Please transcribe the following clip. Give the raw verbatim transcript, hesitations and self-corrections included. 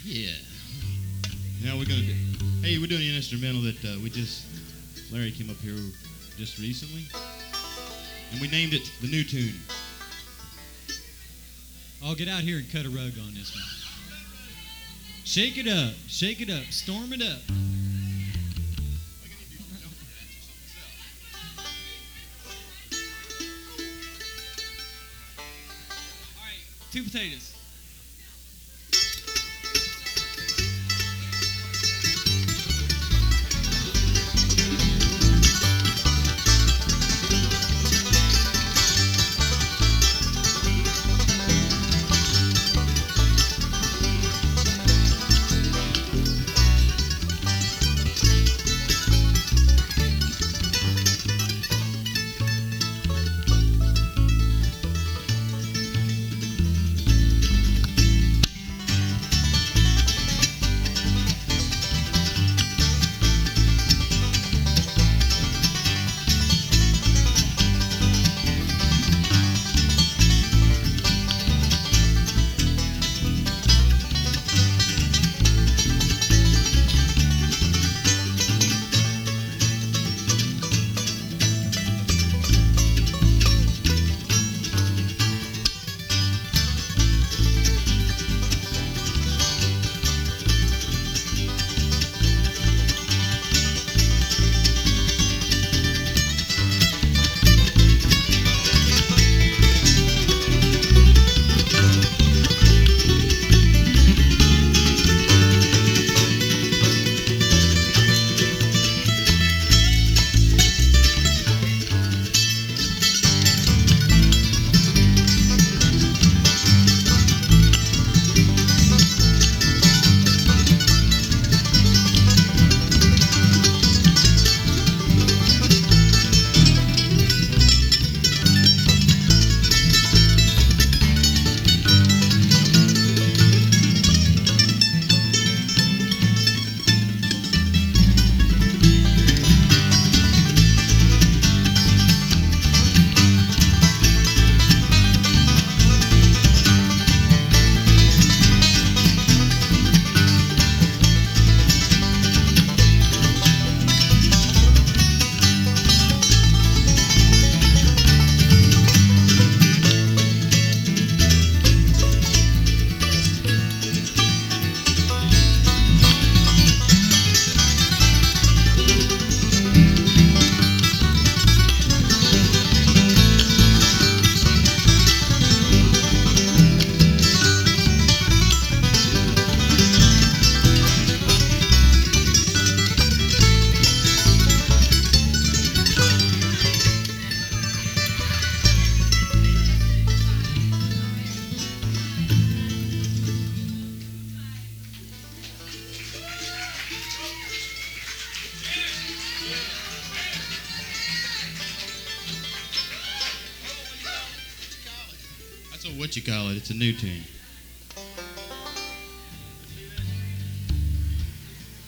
Yeah. Now we're gonna do. Hey, we're doing an instrumental that uh, we just. Larry came up here just recently, and we named it the New Tune. I'll get out here and cut a rug on this one. Shake it up, shake it up, storm it up. All right, two potatoes. What you call it? It's a new tune.